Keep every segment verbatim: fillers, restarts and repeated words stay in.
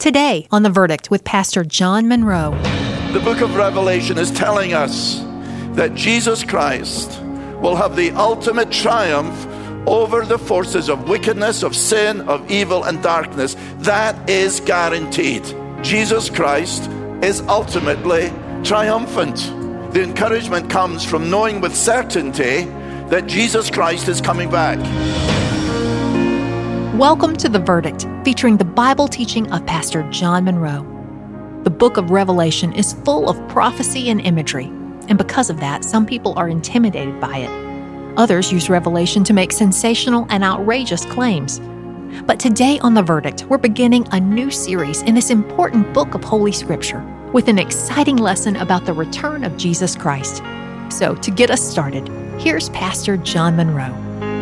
Today on The Verdict with Pastor John Monroe. The book of Revelation is telling us that Jesus Christ will have the ultimate triumph over the forces of wickedness, of sin, of evil, and darkness. That is guaranteed. Jesus Christ is ultimately triumphant. The encouragement comes from knowing with certainty that Jesus Christ is coming back. Welcome to The Verdict, featuring the Bible teaching of Pastor John Monroe. The book of Revelation is full of prophecy and imagery, and because of that, some people are intimidated by it. Others use Revelation to make sensational and outrageous claims. But today on The Verdict, we're beginning a new series in this important book of Holy Scripture with an exciting lesson about the return of Jesus Christ. So, to get us started, here's Pastor John Monroe.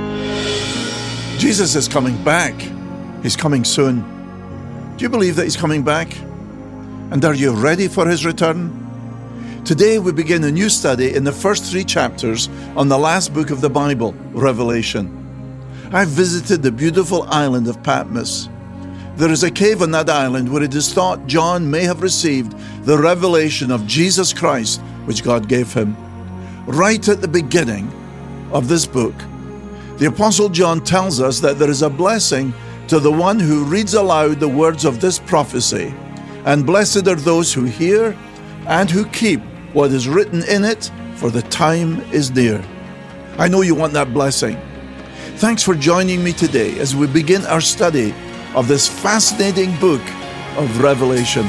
Jesus is coming back. He's coming soon. Do you believe that He's coming back? And are you ready for His return? Today we begin a new study in the first three chapters on the last book of the Bible, Revelation. I've visited the beautiful island of Patmos. There is a cave on that island where it is thought John may have received the revelation of Jesus Christ, which God gave him. Right at the beginning of this book, the Apostle John tells us that there is a blessing to the one who reads aloud the words of this prophecy, and blessed are those who hear and who keep what is written in it, for the time is near. I know you want that blessing. Thanks for joining me today as we begin our study of this fascinating book of Revelation.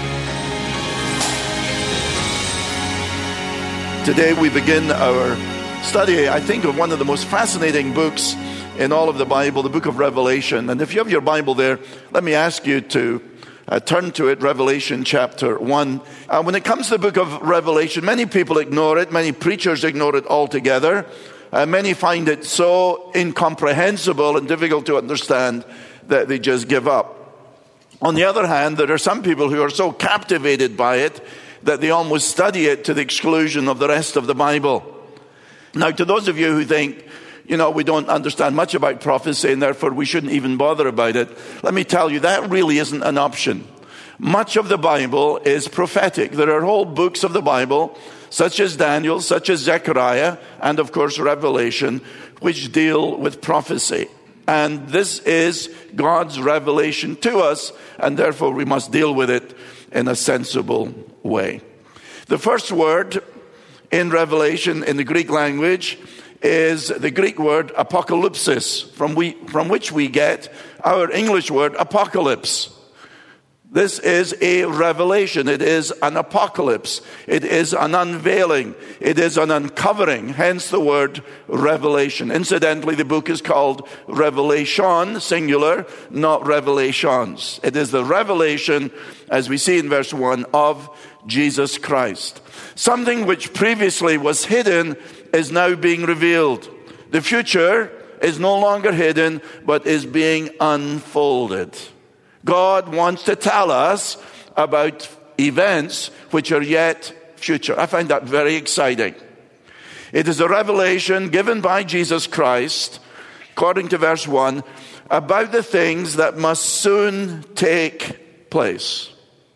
Today we begin our study, I think, of one of the most fascinating books in all of the Bible, the book of Revelation. And if you have your Bible there, let me ask you to uh, turn to it, Revelation chapter one. Uh, when it comes to the book of Revelation, many people ignore it. Many preachers ignore it altogether. Uh, many find it so incomprehensible and difficult to understand that they just give up. On the other hand, there are some people who are so captivated by it that they almost study it to the exclusion of the rest of the Bible. Now, to those of you who think, you know, we don't understand much about prophecy and therefore we shouldn't even bother about it, let me tell you, that really isn't an option. Much of the Bible is prophetic. There are whole books of the Bible, such as Daniel, such as Zechariah, and of course Revelation, which deal with prophecy. And this is God's revelation to us, and therefore we must deal with it in a sensible way. The first word in Revelation in the Greek language is the Greek word apocalypsis, from, we, from which we get our English word apocalypse. This is a revelation. It is an apocalypse. It is an unveiling. It is an uncovering, hence the word revelation. Incidentally, the book is called Revelation, singular, not Revelations. It is the revelation, as we see in verse one, of Jesus Christ. Something which previously was hidden is now being revealed. The future is no longer hidden, but is being unfolded. God wants to tell us about events which are yet future. I find that very exciting. It is a revelation given by Jesus Christ, according to verse one, about the things that must soon take place.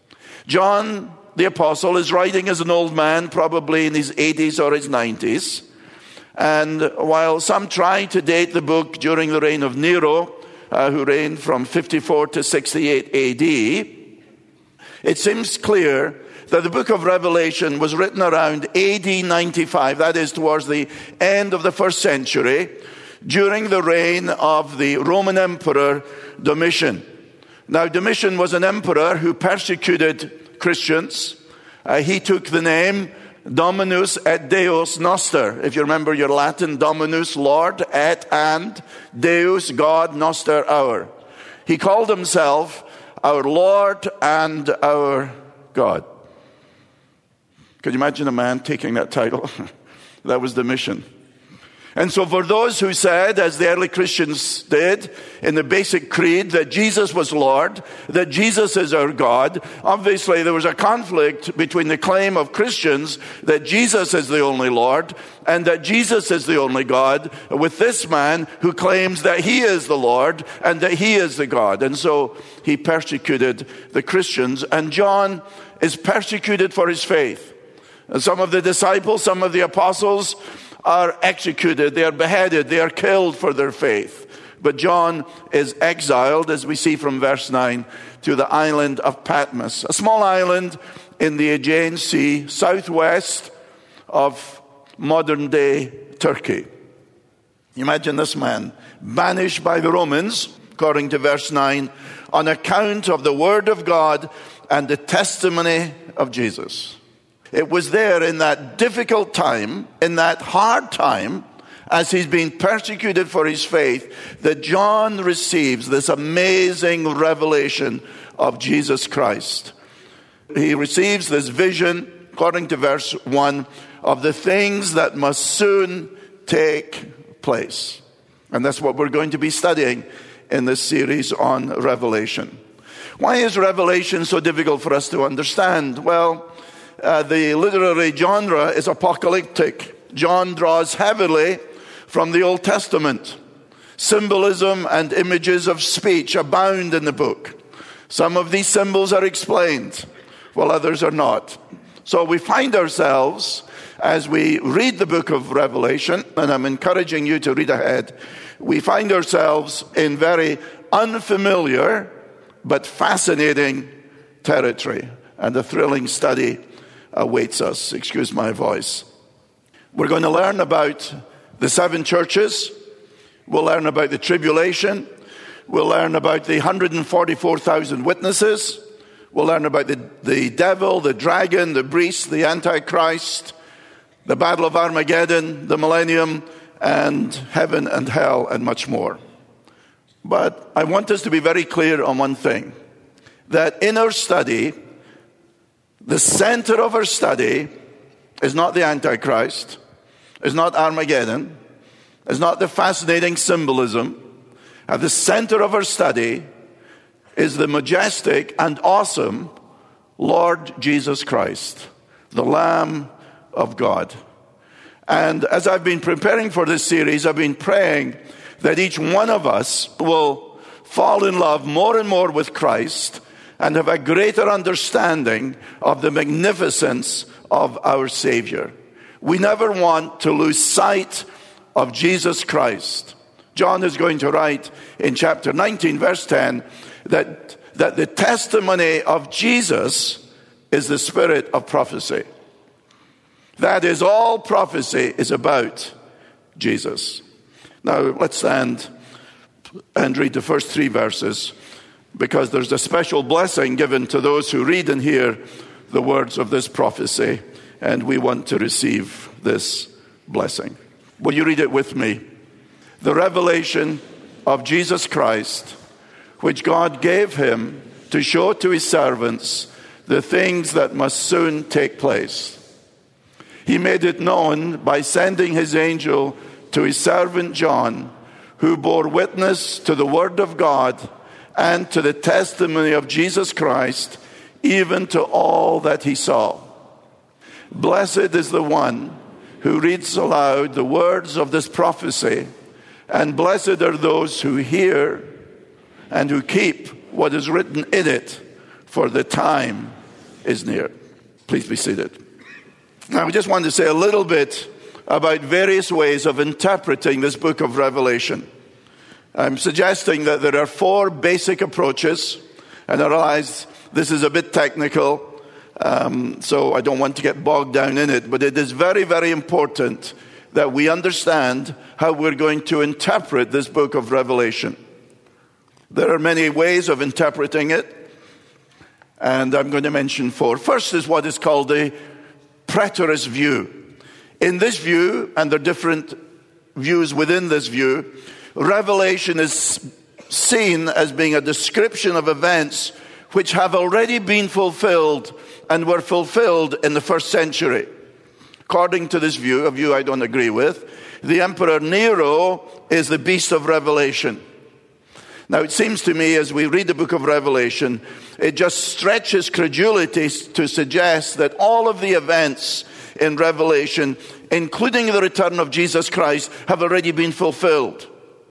John the Apostle is writing as an old man, probably in his eighties or his nineties. And while some try to date the book during the reign of Nero, uh, who reigned from fifty-four to sixty-eight A D, it seems clear that the book of Revelation was written around A D ninety-five, that is towards the end of the first century, during the reign of the Roman Emperor Domitian. Now, Domitian was an emperor who persecuted Christians. Uh, he took the name Dominus et Deus Noster. If you remember your Latin, Dominus, Lord, et and Deus, God, Noster, our. He called himself our Lord and our God. Could you imagine a man taking that title? That was Domitian. And so for those who said, as the early Christians did in the basic creed, that Jesus was Lord, that Jesus is our God, obviously there was a conflict between the claim of Christians that Jesus is the only Lord and that Jesus is the only God, with this man who claims that he is the Lord and that he is the God. And so he persecuted the Christians, and John is persecuted for his faith. And some of the disciples, some of the apostles are executed, they are beheaded, they are killed for their faith. But John is exiled, as we see from verse nine, to the island of Patmos, a small island in the Aegean Sea, southwest of modern-day Turkey. Imagine this man, banished by the Romans, according to verse nine, on account of the word of God and the testimony of Jesus. It was there in that difficult time, in that hard time, as he's being persecuted for his faith, that John receives this amazing revelation of Jesus Christ. He receives this vision, according to verse one, of the things that must soon take place. And that's what we're going to be studying in this series on Revelation. Why is Revelation so difficult for us to understand? Well, Uh, the literary genre is apocalyptic. John draws heavily from the Old Testament. Symbolism and images of speech abound in the book. Some of these symbols are explained, while others are not. So we find ourselves, as we read the book of Revelation, and I'm encouraging you to read ahead, we find ourselves in very unfamiliar but fascinating territory, and a thrilling study awaits us. Excuse my voice. We're going to learn about the seven churches. We'll learn about the tribulation. We'll learn about the one hundred forty-four thousand witnesses. We'll learn about the, the devil, the dragon, the beast, the Antichrist, the battle of Armageddon, the millennium, and heaven and hell, and much more. But I want us to be very clear on one thing, that in our study, the center of our study is not the Antichrist, is not Armageddon, is not the fascinating symbolism. At the center of our study is the majestic and awesome Lord Jesus Christ, the Lamb of God. And as I've been preparing for this series, I've been praying that each one of us will fall in love more and more with Christ and have a greater understanding of the magnificence of our Savior. We never want to lose sight of Jesus Christ. John is going to write in chapter nineteen, verse ten, that, that the testimony of Jesus is the spirit of prophecy. That is, all prophecy is about Jesus. Now, let's stand and read the first three verses, because there's a special blessing given to those who read and hear the words of this prophecy, and we want to receive this blessing. Will you read it with me? The revelation of Jesus Christ, which God gave him to show to his servants the things that must soon take place. He made it known by sending his angel to his servant John, who bore witness to the word of God and to the testimony of Jesus Christ, even to all that he saw. Blessed is the one who reads aloud the words of this prophecy, and blessed are those who hear and who keep what is written in it, for the time is near. Please be seated. Now, we just want to say a little bit about various ways of interpreting this book of Revelation. I'm suggesting that there are four basic approaches, and I realize this is a bit technical, um, so I don't want to get bogged down in it, but it is very, very important that we understand how we're going to interpret this book of Revelation. There are many ways of interpreting it, and I'm going to mention four. First is what is called the preterist view. In this view, and there are different views within this view, Revelation is seen as being a description of events which have already been fulfilled and were fulfilled in the first century. According to this view, a view I don't agree with, the Emperor Nero is the beast of Revelation. Now, it seems to me as we read the book of Revelation, it just stretches credulity to suggest that all of the events in Revelation, including the return of Jesus Christ, have already been fulfilled.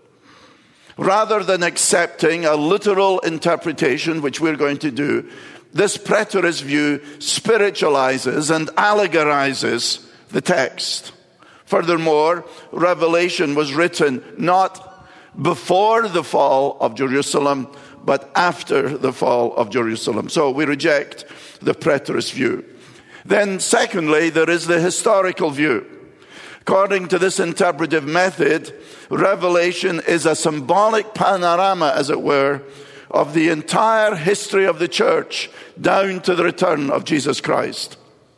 Rather than accepting a literal interpretation, which we're going to do, this preterist view spiritualizes and allegorizes the text. Furthermore, Revelation was written not before the fall of Jerusalem, but after the fall of Jerusalem. So we reject the preterist view. Then secondly, there is the historical view. According to this interpretive method, Revelation is a symbolic panorama, as it were, of the entire history of the church down to the return of Jesus Christ.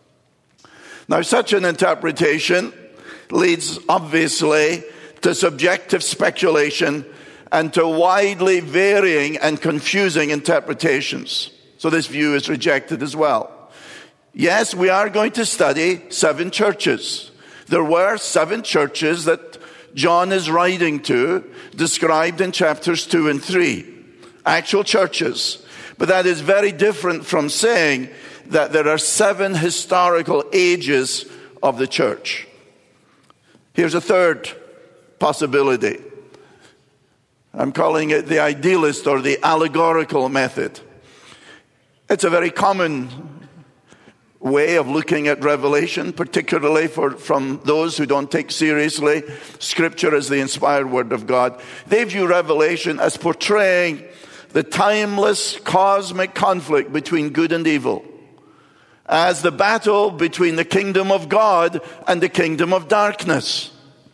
Now, such an interpretation leads, obviously, to subjective speculation and to widely varying and confusing interpretations. So this view is rejected as well. Yes, we are going to study seven churches. There were seven churches that John is writing to, described in chapters two and three. Actual churches. But that is very different from saying that there are seven historical ages of the church. Here's a third possibility. I'm calling it the idealist or the allegorical method. It's a very common way of looking at Revelation, particularly for, from those who don't take seriously Scripture as the inspired Word of God. They view Revelation as portraying the timeless cosmic conflict between good and evil, as the battle between the kingdom of God and the kingdom of darkness.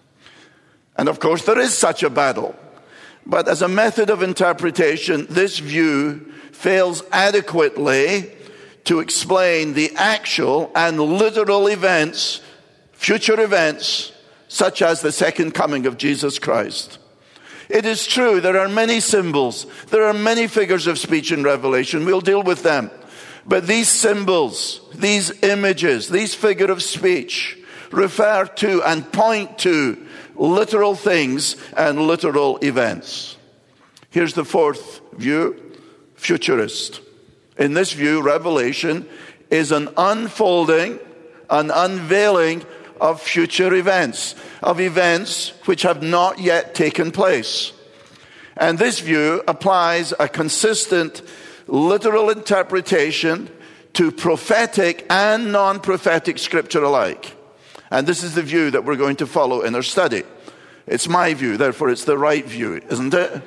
And of course, there is such a battle. But as a method of interpretation, this view fails adequately to explain the actual and literal events, future events, such as the second coming of Jesus Christ. It is true, there are many symbols, there are many figures of speech in Revelation. We'll deal with them. But these symbols, these images, these figures of speech refer to and point to literal things and literal events. Here's the fourth view, futurist. In this view, Revelation is an unfolding, an unveiling of future events, of events which have not yet taken place. And this view applies a consistent literal interpretation to prophetic and non-prophetic scripture alike. And this is the view that we're going to follow in our study. It's my view, therefore it's the right view, isn't it?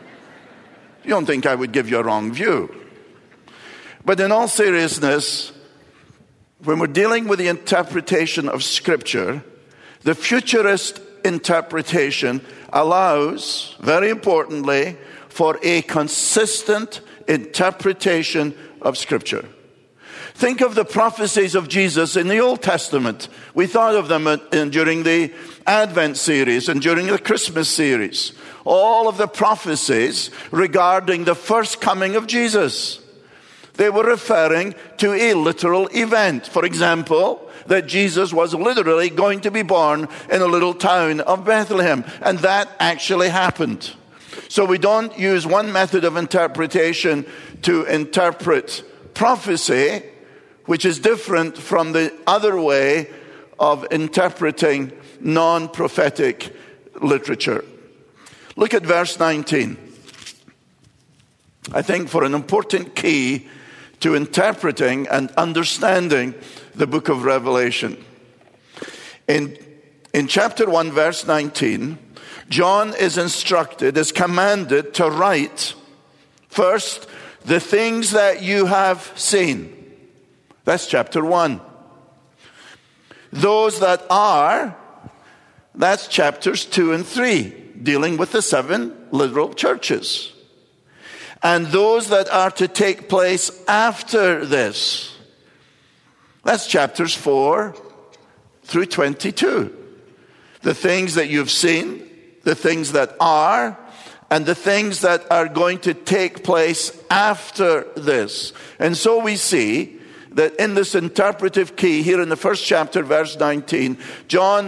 You don't think I would give you a wrong view. But in all seriousness, when we're dealing with the interpretation of Scripture, the futurist interpretation allows, very importantly, for a consistent interpretation of Scripture. Think of the prophecies of Jesus in the Old Testament. We thought of them in, during the Advent series and during the Christmas series. All of the prophecies regarding the first coming of Jesus. They were referring to a literal event. For example, that Jesus was literally going to be born in a little town of Bethlehem. And that actually happened. So we don't use one method of interpretation to interpret prophecy, which is different from the other way of interpreting non-prophetic literature. Look at verse nineteen. I think for an important key to interpreting and understanding the book of Revelation. In, in chapter one, verse nineteen, John is instructed, is commanded to write first the things that you have seen. That's chapter one. Those that are, that's chapters two and three, dealing with the seven literal churches. And those that are to take place after this, that's chapters four through twenty-two. The things that you've seen, the things that are, and the things that are going to take place after this. And so we see that in this interpretive key here in the first chapter, verse nineteen, John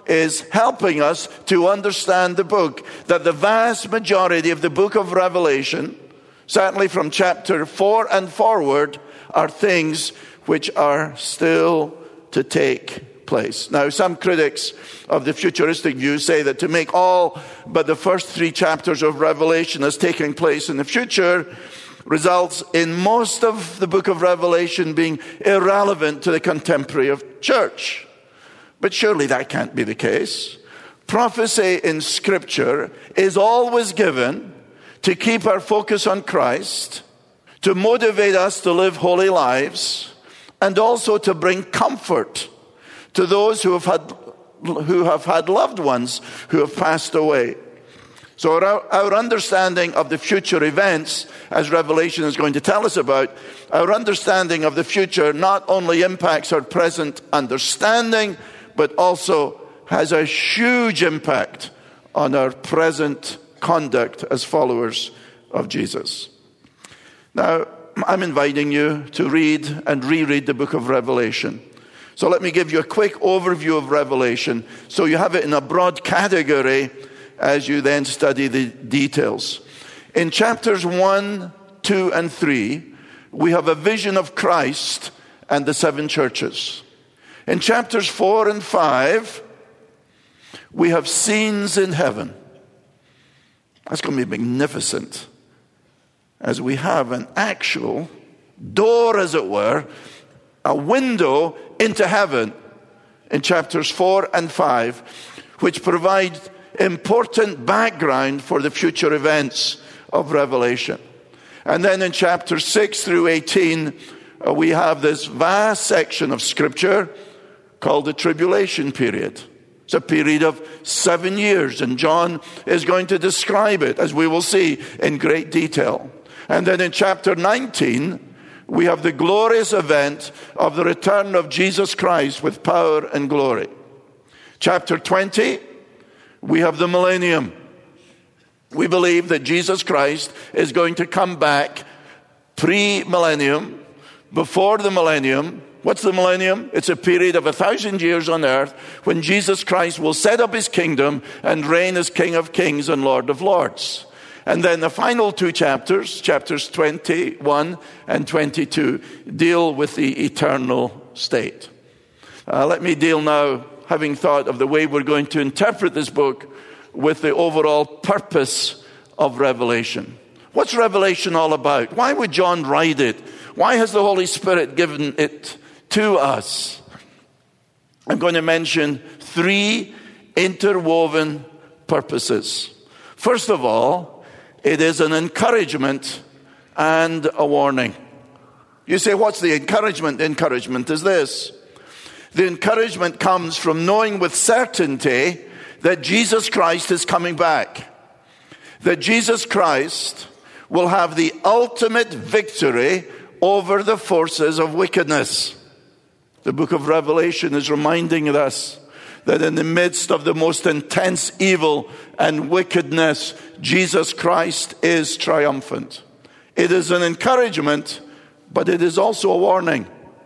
is helping us to understand the book. That the vast majority of the book of Revelation, certainly from chapter four and forward, are things which are still to take place. Now, some critics of the futuristic view say that to make all but the first three chapters of Revelation as taking place in the future results in most of the book of Revelation being irrelevant to the contemporary of church. But surely that can't be the case. Prophecy in Scripture is always given to keep our focus on Christ, to motivate us to live holy lives, and also to bring comfort to those who have had, who have had loved ones who have passed away. So our, our understanding of the future events, as Revelation is going to tell us about, our understanding of the future not only impacts our present understanding, but also has a huge impact on our present conduct as followers of Jesus. Now, I'm inviting you to read and reread the book of Revelation. So let me give you a quick overview of Revelation so you have it in a broad category as you then study the details. In chapters one, two, and three, we have a vision of Christ and the seven churches. In chapters four and five, we have scenes in heaven. That's going to be magnificent, as we have an actual door, as it were, a window into heaven in chapters four and five, which provide important background for the future events of Revelation. And then in chapters six through eighteen, uh, we have this vast section of Scripture called the tribulation period. It's a period of seven years, and John is going to describe it, as we will see, in great detail. And then in chapter nineteen, we have the glorious event of the return of Jesus Christ with power and glory. Chapter twenty, we have the millennium. We believe that Jesus Christ is going to come back pre-millennium, before the millennium. What's the millennium? It's a period of a thousand years on earth when Jesus Christ will set up his kingdom and reign as King of Kings and Lord of Lords. And then the final two chapters, chapters twenty-one and twenty-two, deal with the eternal state. Uh, let me deal now, having thought of the way we're going to interpret this book, with the overall purpose of Revelation. What's Revelation all about? Why would John write it? Why has the Holy Spirit given it to us? I'm going to mention three interwoven purposes. First of all, it is an encouragement and a warning. You say, what's the encouragement? The encouragement is this. The encouragement comes from knowing with certainty that Jesus Christ is coming back. That Jesus Christ will have the ultimate victory over the forces of wickedness. The book of Revelation is reminding us that in the midst of the most intense evil and wickedness, Jesus Christ is triumphant. It is an encouragement, but it is also a warning.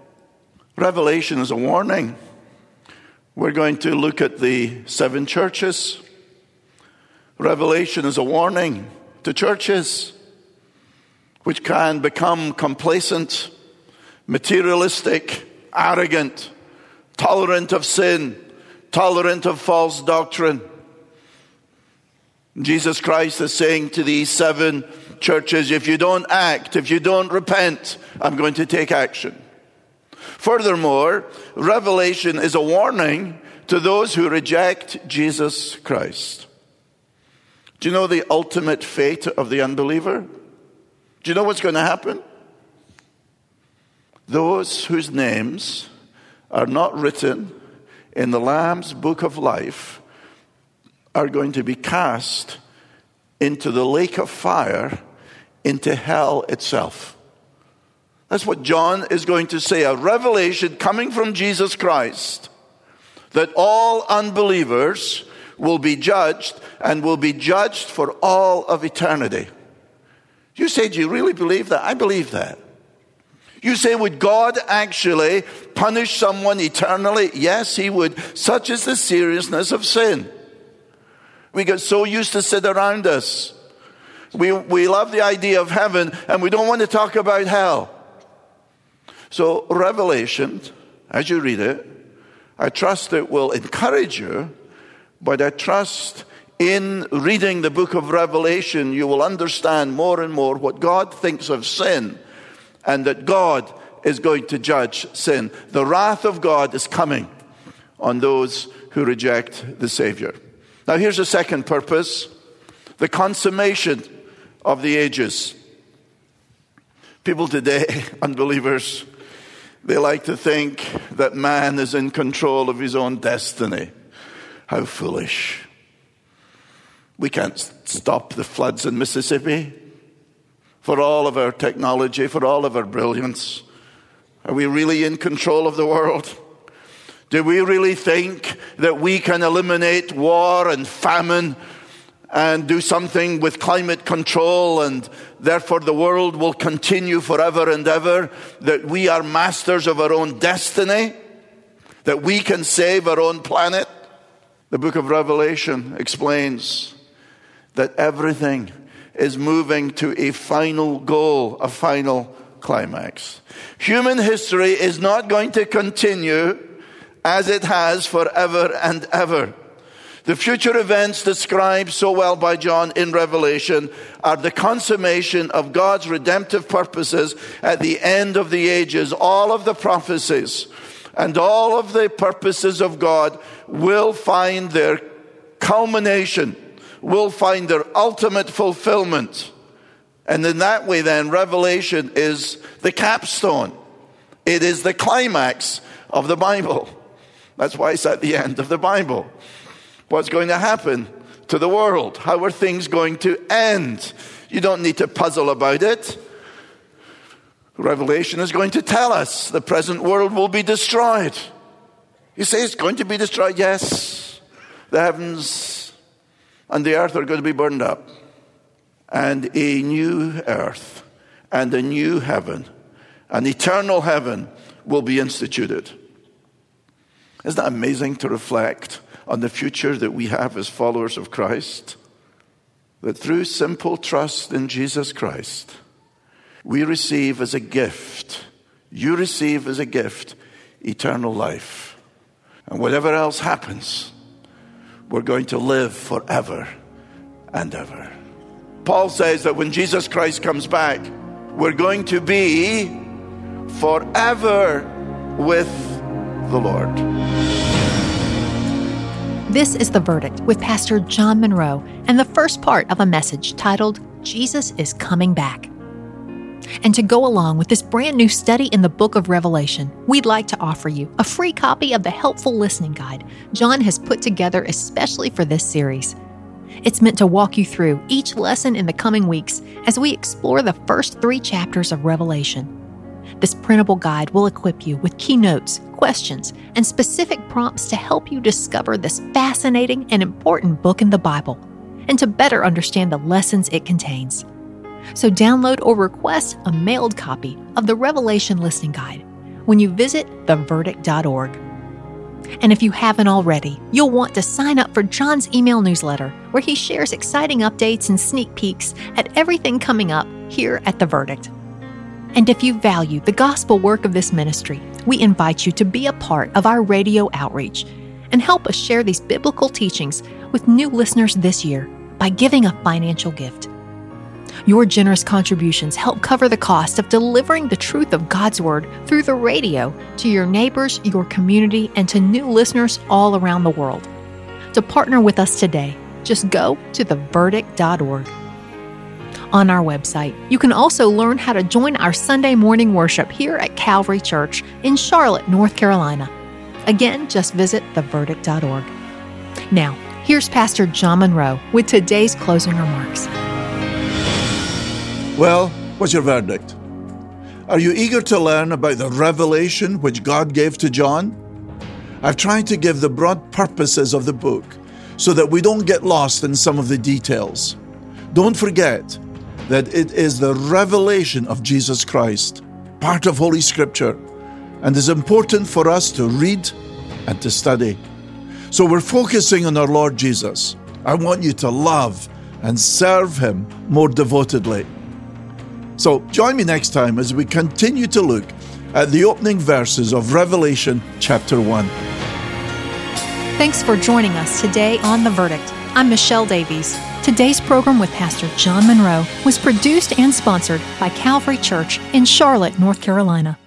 Revelation is a warning. We're going to look at the seven churches. Revelation is a warning to churches which can become complacent, materialistic, arrogant, tolerant of sin, tolerant of false doctrine. Jesus Christ is saying to these seven churches, if you don't act, if you don't repent, I'm going to take action. Furthermore, Revelation is a warning to those who reject Jesus Christ. Do you know the ultimate fate of the unbeliever? Do you know what's going to happen? Those whose names are not written in the Lamb's book of life are going to be cast into the lake of fire, into hell itself. That's what John is going to say, a revelation coming from Jesus Christ, that all unbelievers will be judged and will be judged for all of eternity. You say, do you really believe that? I believe that. You say, would God actually punish someone eternally? Yes, he would. Such is the seriousness of sin. We get so used to sit around us. We, we love the idea of heaven, and we don't want to talk about hell. So Revelation, as you read it, I trust it will encourage you, but I trust in reading the book of Revelation, you will understand more and more what God thinks of sin, and that God is going to judge sin. The wrath of God is coming on those who reject the Savior. Now here's the second purpose, the consummation of the ages. People today, unbelievers, they like to think that man is in control of his own destiny. How foolish. We can't stop the floods in Mississippi. For all of our technology, for all of our brilliance, are we really in control of the world? Do we really think that we can eliminate war and famine and do something with climate control, and therefore the world will continue forever and ever? That we are masters of our own destiny? That we can save our own planet? The book of Revelation explains that everything is moving to a final goal, a final climax. Human history is not going to continue as it has forever and ever. The future events described so well by John in Revelation are the consummation of God's redemptive purposes at the end of the ages. All of the prophecies and all of the purposes of God will find their culmination, will find their ultimate fulfillment. And in that way then, Revelation is the capstone. It is the climax of the Bible. That's why it's at the end of the Bible. What's going to happen to the world? How are things going to end? You don't need to puzzle about it. Revelation is going to tell us the present world will be destroyed. You say it's going to be destroyed? Yes. The heavens and the earth are going to be burned up. And a new earth and a new heaven, an eternal heaven, will be instituted. Isn't that amazing to reflect on the future that we have as followers of Christ? That through simple trust in Jesus Christ, we receive as a gift, you receive as a gift, eternal life. And whatever else happens, we're going to live forever and ever. Paul says that when Jesus Christ comes back, we're going to be forever with the Lord. This is The Verdict with Pastor John Monroe and the first part of a message titled, Jesus is Coming Back. And to go along with this brand new study in the book of Revelation, we'd like to offer you a free copy of the helpful listening guide John has put together especially for this series. It's meant to walk you through each lesson in the coming weeks as we explore the first three chapters of Revelation. This printable guide will equip you with key notes, questions, and specific prompts to help you discover this fascinating and important book in the Bible and to better understand the lessons it contains. So download or request a mailed copy of the Revelation Listening Guide when you visit the verdict dot org. And if you haven't already, you'll want to sign up for John's email newsletter, where he shares exciting updates and sneak peeks at everything coming up here at The Verdict. And if you value the gospel work of this ministry, we invite you to be a part of our radio outreach and help us share these biblical teachings with new listeners this year by giving a financial gift. Your generous contributions help cover the cost of delivering the truth of God's Word through the radio to your neighbors, your community, and to new listeners all around the world. To partner with us today, just go to the verdict dot org. On our website, you can also learn how to join our Sunday morning worship here at Calvary Church in Charlotte, North Carolina. Again, just visit the verdict dot org. Now, here's Pastor John Monroe with today's closing remarks. Well, what's your verdict? Are you eager to learn about the revelation which God gave to John? I've tried to give the broad purposes of the book so that we don't get lost in some of the details. Don't forget that it is the revelation of Jesus Christ. part of Holy Scripture and is important for us to read and to study. So we're focusing on our Lord Jesus. I want you to love and serve Him more devotedly. So join me next time as we continue to look at the opening verses of Revelation chapter one. Thanks for joining us today on The Verdict. I'm Michelle Davies. Today's program with Pastor John Monroe was produced and sponsored by Calvary Church in Charlotte, North Carolina.